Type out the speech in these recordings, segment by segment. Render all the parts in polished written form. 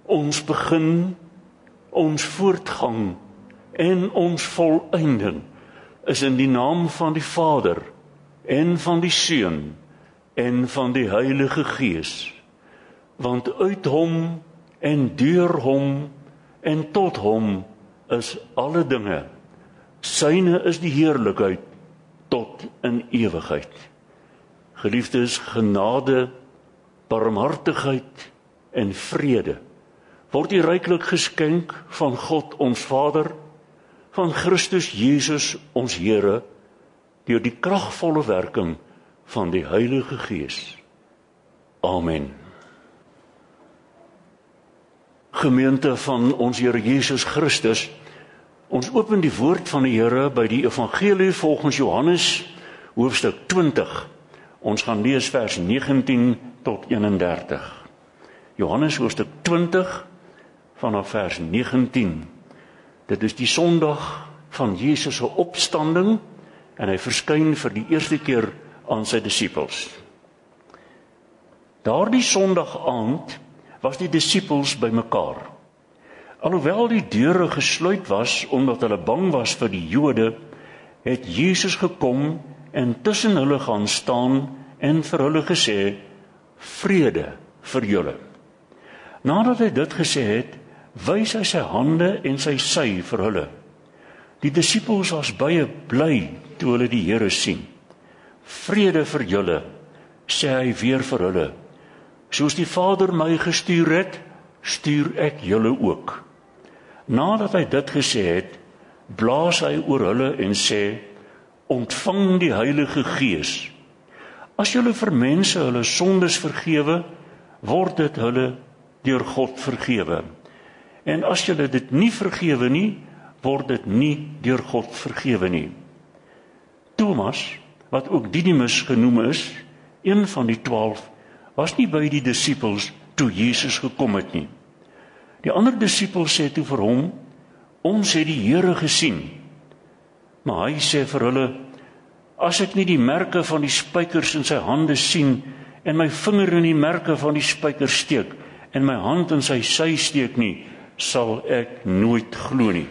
ons begin, ons voortgang en ons volëinding is in die naam van die Vader en van die Seun en van die Heilige Gees. Want uit hom en deur hom en tot hom is alle dinge. Syne is die heerlikheid tot in ewigheid. Geliefdes, genade, barmhartigheid en vrede word u ryklik geskenk van God ons Vader, van Christus Jesus ons Here, deur die kragvolle werking van die Heilige Gees. Amen. Gemeente van ons Here Jesus Christus, ons open die woord van die Here by die Evangelie volgens Johannes, hoofstuk 20. Ons gaan lees vers 19 tot 31. Johannes hoofstuk 20, vanaf vers 19. Dit is die Sondag van Jesus se opstanding, en hy verskyn vir die eerste keer aan sy disippels. Daardie Sondag aand was die disippels bymekaar. Alhoewel die deure gesluit was, omdat hulle bang was vir die Jode, het Jesus gekom en tussen hulle gaan staan en vir hulle gesê, vrede vir julle. Nadat hy dit gesê het, wys hy sy hande en sy sy vir hulle. Die disippels was baie bly toe hulle die Here sien. Vrede vir julle, sê hy weer vir hulle. Soos die Vader my gestuur het, stuur ek julle ook. Nadat hy dit gesê het, blaas hy oor hulle en sê, ontvang die Heilige Gees. As julle vir mense hulle sondes vergewe, word dit hulle deur God vergewe. En as julle dit nie vergewe nie, word dit nie deur God vergewe nie. Thomas, wat ook Didimus genoem is, een van die 12, was nie by die disippels toe Jesus gekom het nie. Die ander disipels sê toe vir hom, ons het die Here gesien. Maar hy sê vir hulle, as ek nie die merke van die spykers in sy hande sien, en my vinger in die merke van die spykers steek, en my hand in sy sy steek nie, sal ek nooit glo nie.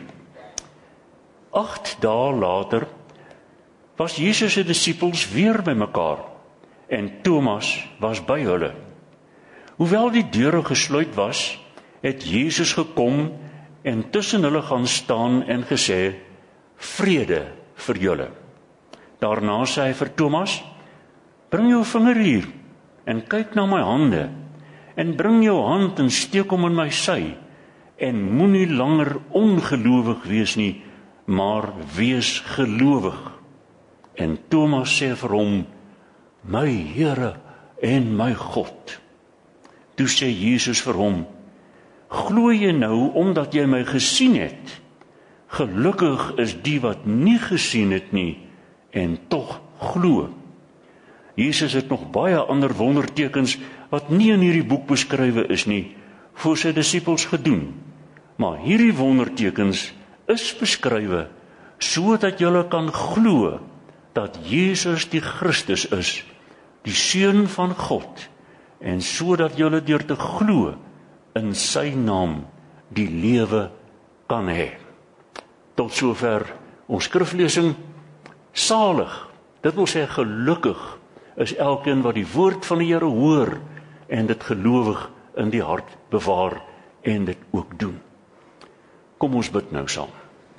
8 dae later was Jesus se disippels weer bymekaar, en Thomas was by hulle. Hoewel die deure gesluit was, het Jesus gekom en tussen hulle gaan staan en gesê, vrede vir julle. Daarna sê hy vir Thomas, bring jou vinger hier en kyk na my hande, en bring jou hand en steek hom in my sy, en moenie langer ongelowig wees nie, maar wees gelowig. En Thomas sê vir hom, my Here en my God. Toe sê Jesus vir hom, glo jy nou omdat jy my gesien het? Gelukkig is die wat nie gesien het nie, en tog glo. Jesus het nog baie ander wondertekens wat nie in hierdie boek beskrywe is nie, vir sy disippels gedoen. Maar hierdie wondertekens is beskrywe, sodat julle kan glo dat Jesus die Christus is, die Seun van God, en sodat julle deur te glo in sy naam die lewe kan hê. Tot sover ons skriflesing. Salig, dit wil sê gelukkig, is elkeen wat die woord van die Here hoor en dit gelowig in die hart bewaar en dit ook doen. Kom ons bid nou saam.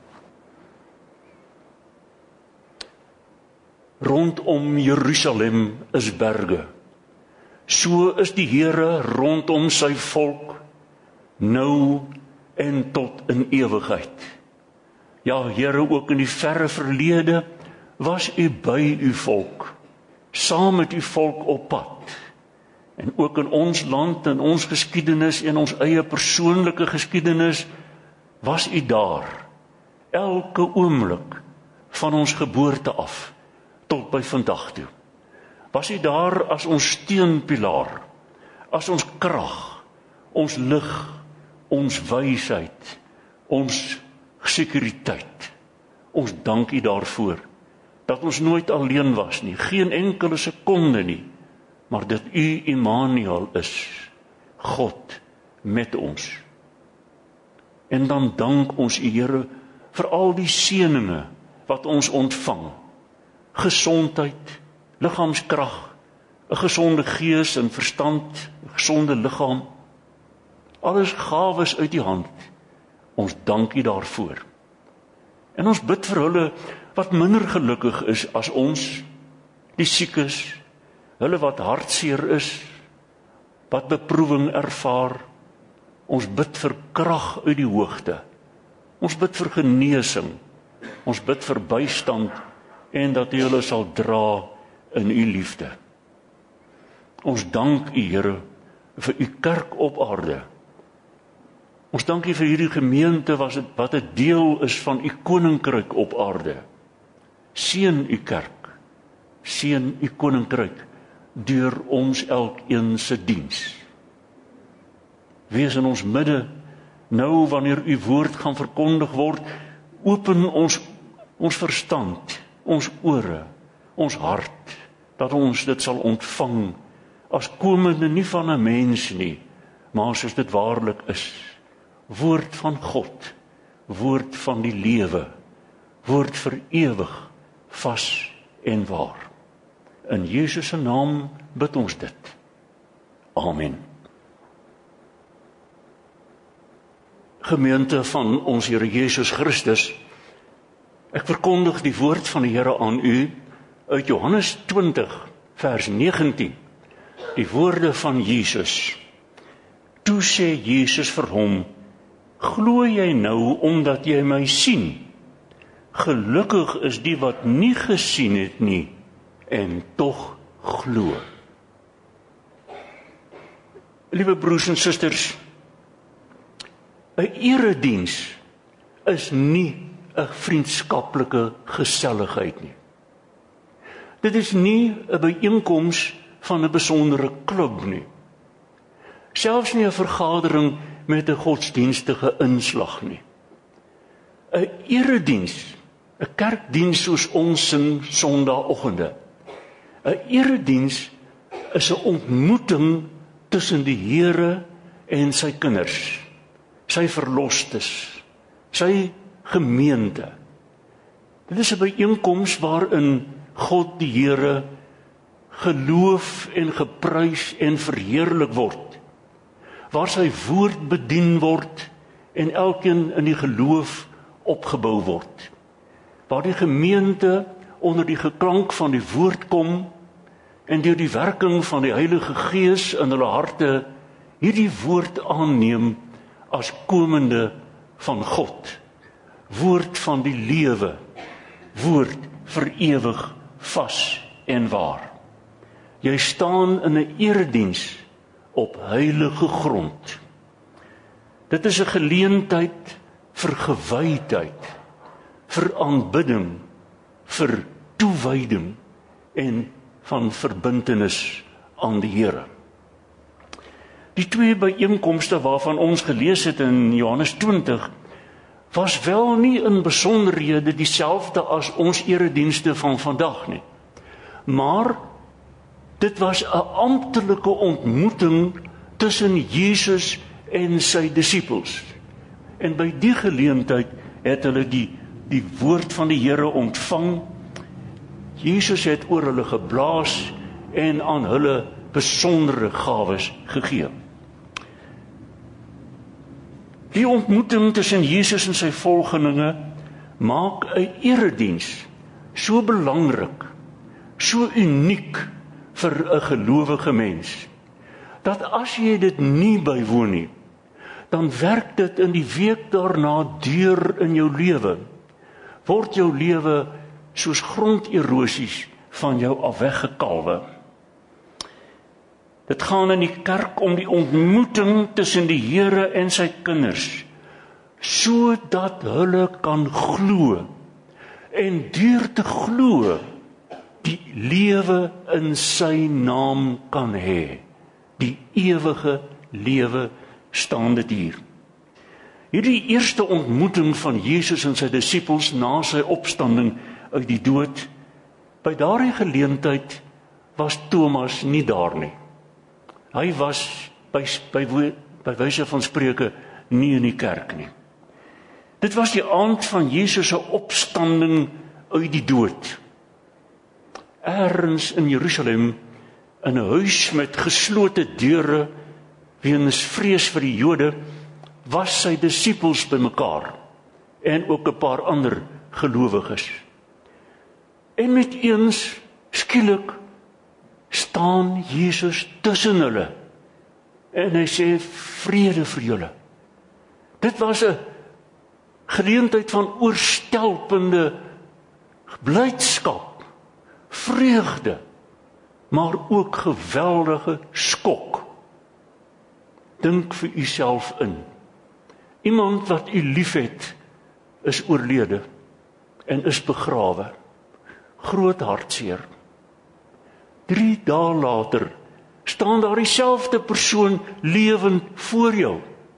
Rondom Jerusalem is berge. So is die Here rondom sy volk, nou en tot in ewigheid. Ja, Here, ook in die verre verlede was u by u volk, saam met u volk op pad. En ook in ons land, in ons geskiedenis en ons eie persoonlike geskiedenis, was u daar, elke oomblik van ons geboorte af, tot by vandag toe. Was u daar as ons steunpilaar, as ons krag, ons lig, ons wysheid, ons sekuriteit. Ons dank u daarvoor, dat ons nooit alleen was nie, geen enkele sekonde nie, maar dat u Immanuel is, God met ons. En dan dank ons U Here vir al die seëninge wat ons ontvang. Gesondheid, liggaamskrag, 'n gesonde gees en verstand, 'n gesonde liggaam. Alles gawes uit U hand. Ons dank U daarvoor. En ons bid vir hulle wat minder gelukkig is as ons, die siekes, hulle wat hartseer is, wat beproewing ervaar. Ons bid vir krag uit die hoogte. Ons bid vir genesing. Ons bid vir bystand en dat U hulle sal dra in U liefde. Ons dank U Here vir U kerk op aarde. Ons dank U vir hierdie gemeente wat 'n deel is van U koninkryk op aarde. Seën U kerk, seën U koninkryk deur ons elkeen se diens. Wees in ons midde, nou wanneer U woord gaan verkondig word, open ons verstand, ons ore, ons hart, dat ons dit sal ontvang as komende nie van 'n mens nie, maar soos dit waarlik is. Woord van God, woord van die lewe, woord vir ewig, vas en waar. In Jesus se naam bid ons dit. Amen. Gemeente van ons Here Jesus Christus, ek verkondig die woord van die Here aan u uit Johannes 20 vers 19. Die woorde van Jesus. Toe sê Jesus vir hom: "Glo jy nou omdat jy my sien? Gelukkig is die wat nie gesien het nie en tog glo." Liewe broers en susters, 'n erediens is nie 'n vriendskaplike geselligheid nie. Dit is nie 'n byeenkoms van 'n besondere klub nie. Selfs nie 'n vergadering met 'n godsdienstige inslag nie. 'n Erediens, 'n kerkdiens soos ons sing Sondagoggende. 'n Erediens is 'n ontmoeting tussen die Here en sy kinders, sy verlostes, sy gemeente. Dit is 'n byeenkoms waarin God die Here geloof en geprys en verheerlik word, waar sy woord bedien word en elkeen in die geloof opgebou word, waar die gemeente onder die geklank van die woord kom en deur die werking van die Heilige Gees in hulle harte hierdie woord aanneem as komende van God, woord van die lewe, woord vir ewig, vas en waar. Jy staan in 'n erediens op heilige grond. Dit is 'n geleentheid vir gewydheid, vir aanbidding, vir toewyding en van verbintenis aan die Here. Die twee byeenkomste waarvan ons gelees het in Johannes 20 was wel nie in besonderhede dieselfde as ons eredienste van vandag nie. Maar dit was 'n amptelike ontmoeting tussen Jesus en sy disippels. En by die geleentheid het hulle die woord van die Here ontvang. Jesus het oor hulle geblaas en aan hulle besondere gawes gegee. Die ontmoeting tussen Jesus en sy volgelinge maak 'n erediens so belangrik, so uniek vir 'n gelowige mens, dat as jy dit nie bywoon nie, dan werk dit in die week daarna deur in jou lewe. Word jou lewe soos gronderosies van jou af weggekalwe. Dit gaan in die kerk om die ontmoeting tussen die Here en sy kinders, sodat hulle kan glo en deur te glo die lewe in sy naam kan hê. Die ewige lewe staan dit hier. Hierdie eerste ontmoeting van Jesus en sy disippels na sy opstanding uit die dood, by daardie geleentheid was Thomas nie daar nie. Hy was by wyse van spreuke nie in die kerk nie. Dit was die aand van Jesus se opstanding uit die dood. Ergens in Jerusalem, in 'n huis met geslote deure, weens vrees vir die Jode, was sy disippels bymekaar, en ook 'n paar ander gelowiges. En met eens, skielik, staan Jesus tussen hulle, en hy sê, vrede vir julle. Dit was 'n geleentheid van oorstelpende blydskap, vreugde, maar ook geweldige skok. Dink vir uself in. Iemand wat u liefhet, is oorlede en is begrawe. Groot hartseer. 3 dae later staan daar dieselfde persoon lewend voor jou.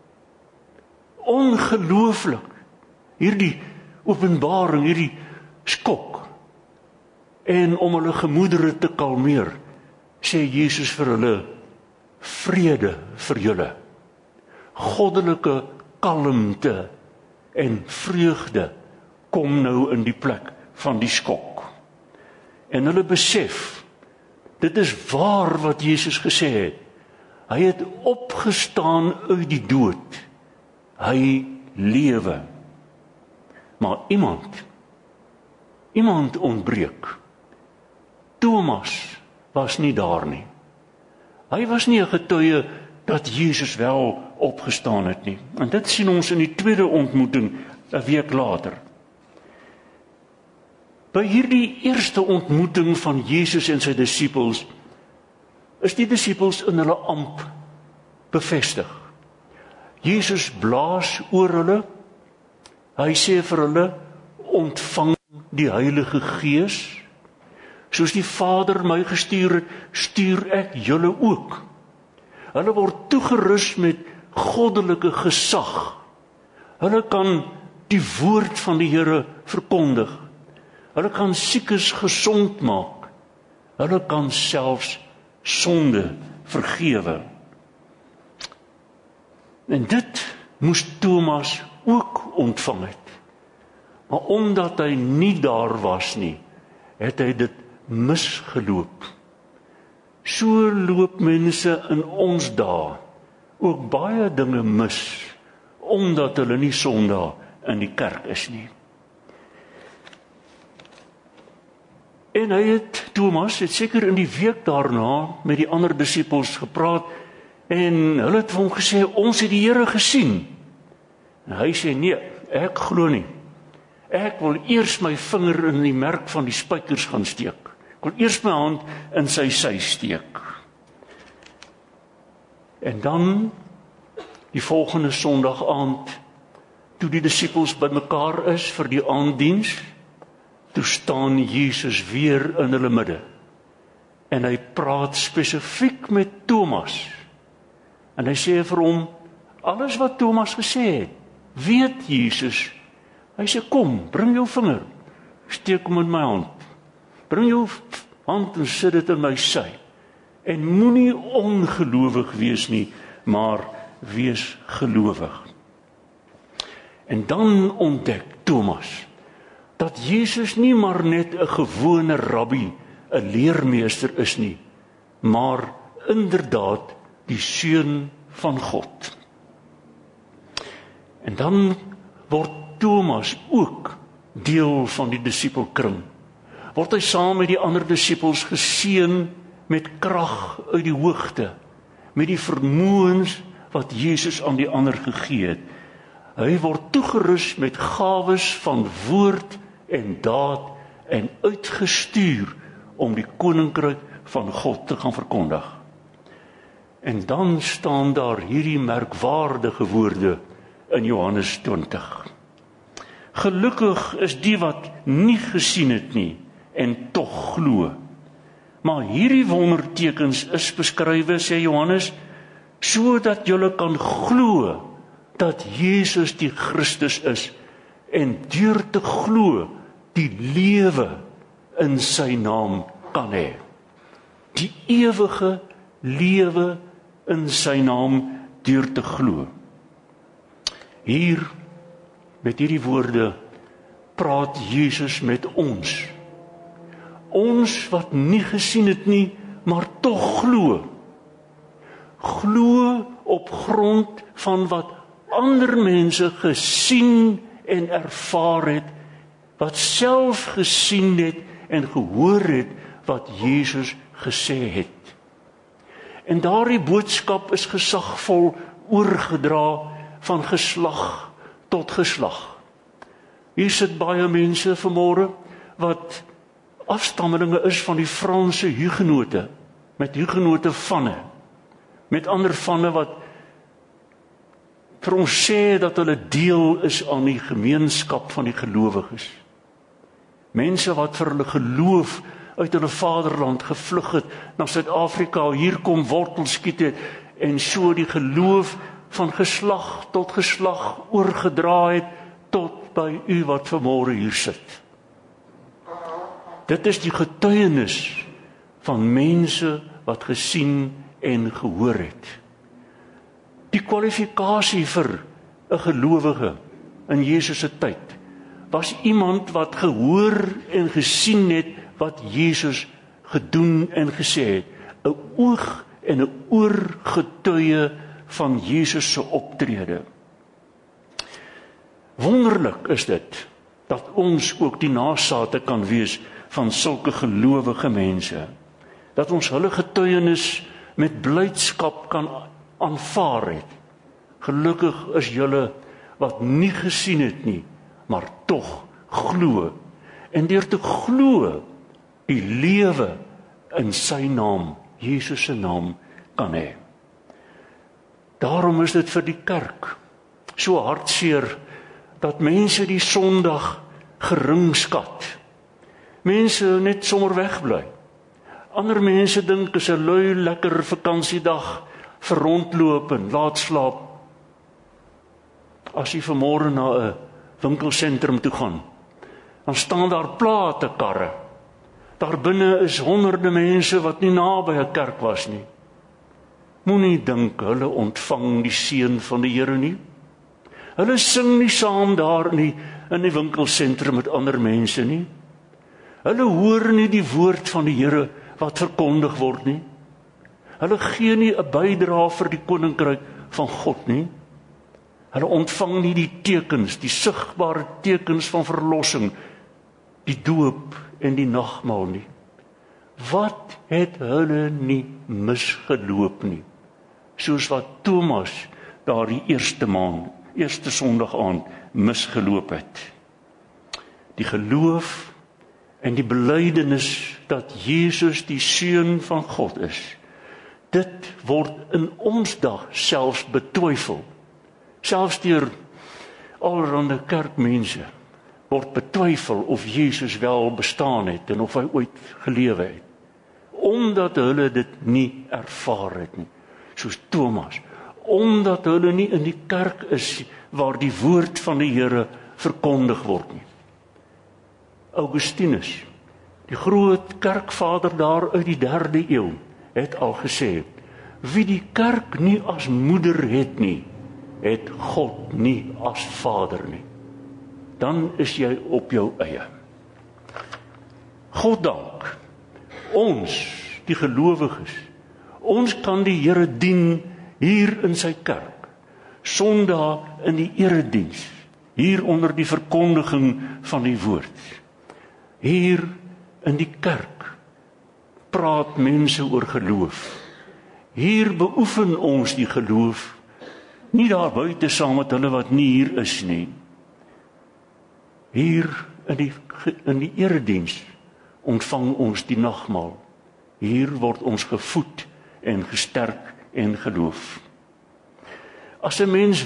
Ongelooflik. Hierdie openbaring, hierdie skok. En om hulle gemoedere te kalmeer, sê Jesus vir hulle, vrede vir julle. Goddelike kalmte en vreugde kom nou in die plek van die skok. En hulle besef, dit is waar wat Jesus gesê het. Hy het opgestaan uit die dood. Hy lewe. Maar iemand ontbreek. Thomas was nie daar nie. Hy was nie 'n getuie dat Jesus wel opgestaan het nie. En dit sien ons in die tweede ontmoeting 'n week later. By hierdie eerste ontmoeting van Jesus en sy disippels, is die disippels in hulle amp bevestig. Jesus blaas oor hulle. Hy sê vir hulle, ontvang die Heilige Gees. Soos die Vader my gestuur het, stuur ek julle ook. Hulle word toegerus met goddelike gesag. Hulle kan die woord van die Here verkondig. Hulle kan siekes gesond maak. Hulle kan selfs sonde vergewe. En dit moes Thomas ook ontvang het. Maar omdat hy nie daar was nie, het hy dit misgeloop. So loop mense in ons dae ook baie dinge mis, omdat hulle nie Sondag in die kerk is nie. En Thomas het seker in die week daarna met die ander disippels gepraat, en hulle het vir hom gesê, ons het die Here gesien. En hy sê, nee, ek glo nie. Ek wil eers my vinger in die merk van die spykers gaan steek. Ek wil eers my hand in sy sy steek. En dan, die volgende Sondag aand, toe die disippels bymekaar is vir die aanddiens, toe staan Jesus weer in hulle midde. En hy praat spesifiek met Thomas. En hy sê vir hom, alles wat Thomas gesê het, weet Jesus. Hy sê, kom, bring jou vinger, steek hom in my hand. Bring jou hand en sit dit in my sy. En moenie ongelowig wees nie, maar wees gelowig. En dan ontdek Thomas, dat Jesus nie maar net 'n gewone rabbi, 'n leermeester is nie, maar inderdaad die Seun van God. En dan word Thomas ook deel van die disipelkring. Word hy saam met die ander disippels geseën met krag uit die hoogte, met die vermoëns wat Jesus aan die ander gegee het. Hy word toegerus met gawes van woord en daad en uitgestuur om die koninkryk van God te gaan verkondig. En dan staan daar hierdie merkwaardige woorde in Johannes 20. Gelukkig is die wat nie gesien het nie en tog glo. Maar hierdie wondertekens is beskrywe, sê Johannes, sodat julle kan glo dat Jesus die Christus is en deur te glo die lewe in sy naam kan hê. Die ewige lewe in sy naam deur te glo. Hier Met hierdie woorde praat Jesus met ons. Ons wat nie gesien het nie, maar tog glo. Glo op grond van wat ander mense gesien en ervaar het, wat self gesien het en gehoor het wat Jesus gesê het. En daardie boodskap is gesagvol oorgedra van geslag tot geslag. Hier sit baie mense vanmôre wat afstammelinge is van die Franse hugenote, met hugenote vanne, met ander vanne wat vir ons sê dat hulle deel is aan die gemeenskap van die gelowiges. Mense wat vir hulle geloof uit hulle vaderland gevlug het, na Suid-Afrika, hier kom wortels skiet het, en so die geloof van geslag tot geslag oorgedra het, tot by u wat vanmôre hier sit. Dit is die getuienis van mense wat gesien en gehoor het. Die kwalifikasie vir 'n gelowige in Jesus se tyd was iemand wat gehoor en gesien het wat Jesus gedoen en gesê het. 'n oog en 'n oor getuie van Jesus se optrede. Wonderlik is dit dat ons ook die nasate kan wees van sulke gelowige mense. Dat ons hulle getuienis met blydskap kan aanvaar het. Gelukkig is julle wat nie gesien het nie, maar tog glo. En deur te glo, die lewe in sy naam, Jesus se naam, kan hê. Daarom is dit vir die kerk so hartseer dat mense die Sondag geringskat. Mense net sommer wegbly. Ander mense dink is 'n lui, lekker vakansiedag vir rondloop en laat slaap. As jy vanmôre na 'n winkelsentrum toe gaan, dan staan daar platekarre. Daar binne is honderde mense wat nie naby 'n kerk was nie. Moenie dink hulle ontvang die seën van die Here nie. Hulle sing nie saam daar in die winkelsentrum met ander mense nie. Hulle hoor nie die woord van die Here wat verkondig word nie. Hulle gee nie 'n bydrae vir die koninkryk van God nie. Hulle ontvang nie die tekens, die sigbare tekens van verlossing, die doop en die nagmaal nie. Wat het hulle nie misgeloop nie? Soos wat Thomas daar die eerste Sondag aand misgeloop het. Die geloof en die belydenis dat Jesus die Seun van God is, dit word in ons dag selfs betwyfel. Selfs deur allerhande kerkmense word betwyfel of Jesus wel bestaan het en of hy ooit gelewe het. Omdat hulle dit nie ervaar het nie, soos Thomas. Omdat hulle nie in die kerk is waar die woord van die Here verkondig word nie. Augustinus, die groot kerkvader daar uit die 3de eeu, het al gesê, wie die kerk nie as moeder het nie, het God nie as vader nie. Dan is jy op jou eie. God dank, ons, die gelowiges, ons kan die Here dien hier in sy kerk, Sondag in die erediens, hier onder die verkondiging van die woord. Hier in die kerk praat mense oor geloof. Hier beoefen ons die geloof, nie daar buite saam met hulle wat nie hier is nie. Hier in die erediens ontvang ons die nagmaal. Hier word ons gevoed en gesterk en geloof. As 'n mens,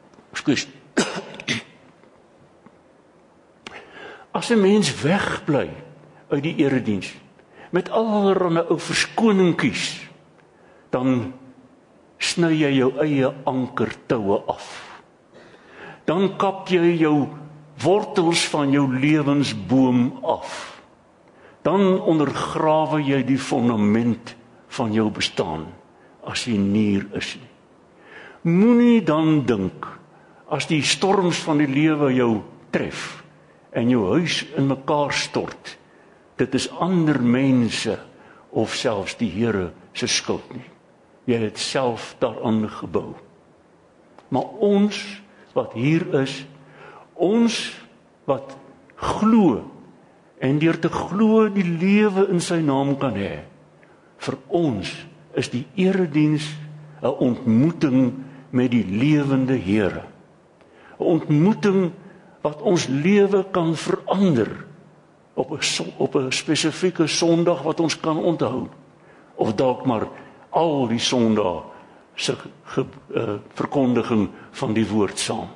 as 'n mens wegbly uit die erediens met allerlei ou verskoningkies, dan sny jy jou eie ankertoue af. Dan kap jy jou wortels van jou lewensboom af. Dan ondergrawe jy die fondament van jou bestaan as jy nie hier is nie. Moenie dan dink, as die storms van die lewe jou tref en jou huis in mekaar stort, dit is ander mense of selfs die Here se skuld nie. Jy het self daaraan gebou. Maar ons wat hier is, ons wat glo en deur te glo die lewe in sy naam kan hê, vir ons is die erediens 'n ontmoeting met die lewende Here. 'n Ontmoeting wat ons lewe kan verander op 'n spesifieke Sondag wat ons kan onthou, of dalk maar al die Sondae se verkondiging van die woord saam.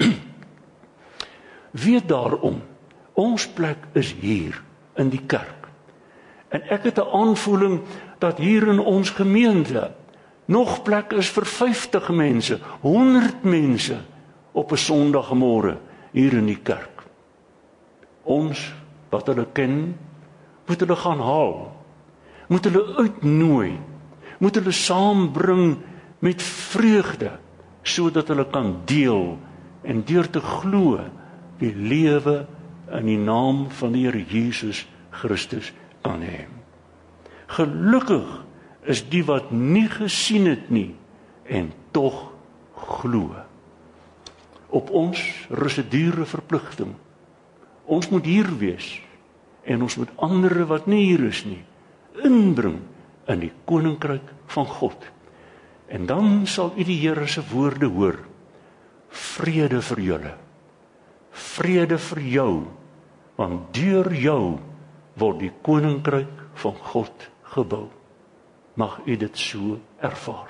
Weet daarom, ons plek is hier in die kerk. En ek het 'n aanvoeling dat hier in ons gemeente nog plek is vir 50 mense, 100 mense op 'n Sondagmôre hier in die kerk. Ons wat hulle ken, moet hulle gaan haal, moet hulle uitnooi, moet hulle saambring met vreugde, sodat hulle kan deel en deur te glo die lewe in die naam van die Here Jesus Christus kan hê. Gelukkig is die wat nie gesien het nie en tog glo. Op ons rus 'n dure verpligting. Ons moet hier wees en ons moet ander wat nie hier is nie inbring in die koninkryk van God. En dan sal u die Here se woorde hoor. Vrede vir julle. Vrede vir jou, want deur jou word die koninkryk van God gebou. Mag u dit so ervaar.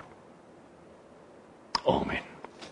Amen.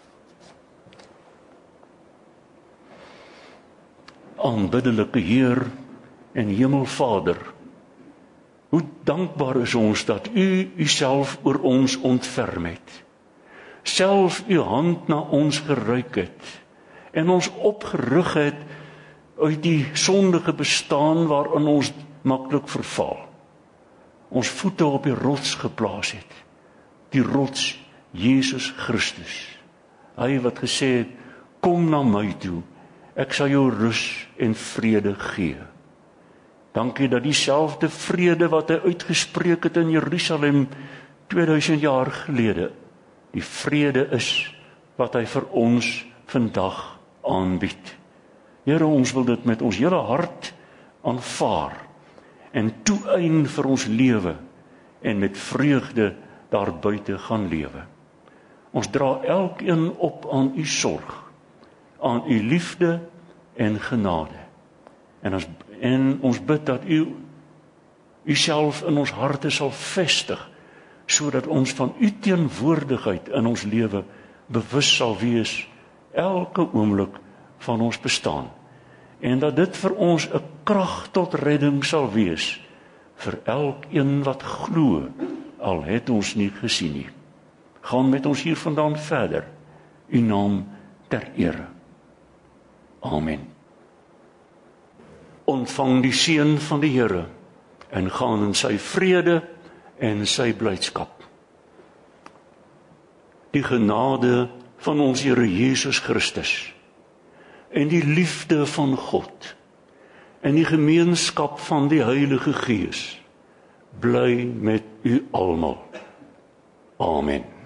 Aanbiddelike Heer en Hemelvader, hoe dankbaar is ons dat u uself oor ons ontferm het, self u hand na ons gereik het en ons opgerig het uit die sondige bestaan waarin ons maklik verval. Ons voete op die rots geplaas het, die rots Jesus Christus. Hy wat gesê het, kom na my toe, ek sal jou rus en vrede gee. Dankie dat dieselfde vrede wat hy uitgespreek het in Jerusalem 2000 jaar gelede, die vrede is wat hy vir ons vandag aanbied. Here, ons wil dit met ons hele hart aanvaar en toeëien vir ons lewe en met vreugde daar buite gaan lewe. Ons dra elkeen op aan u sorg, aan u liefde en genade. En ons bid dat u self in ons harte sal vestig, sodat ons van u teenwoordigheid in ons lewe bewus sal wees elke oomblik van ons bestaan. En dat dit vir ons 'n krag tot redding sal wees vir elkeen wat glo, al het ons nie gesien nie. Gaan met ons hiervandaan verder, u naam ter ere. Amen. Ontvang die seën van die Here en gaan in sy vrede en sy blydskap. Die genade van ons Here Jesus Christus en die liefde van God en die gemeenskap van die Heilige Gees bly met u almal. Amen.